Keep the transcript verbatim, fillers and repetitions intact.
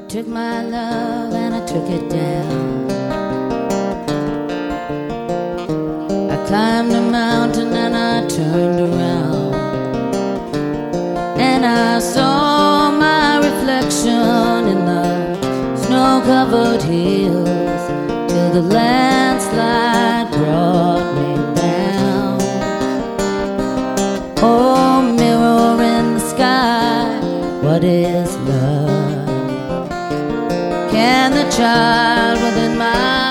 took my love and I took it down. I climbed a mountain and I turned around, and I saw my reflection in the snow-covered hills, till the landslide brought me down. Oh, mirror in the sky, what is love? Can the child within my